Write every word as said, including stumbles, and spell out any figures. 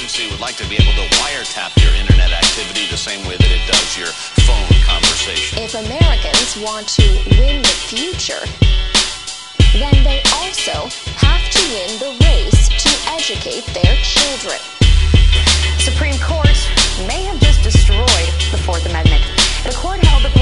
agency would like to be able to wiretap your internet activity the same way that it does your phone conversation. If Americans want to win the future, then they also have to win the race to educate their children. Supreme Court may have just destroyed the Fourth Amendment. The court held that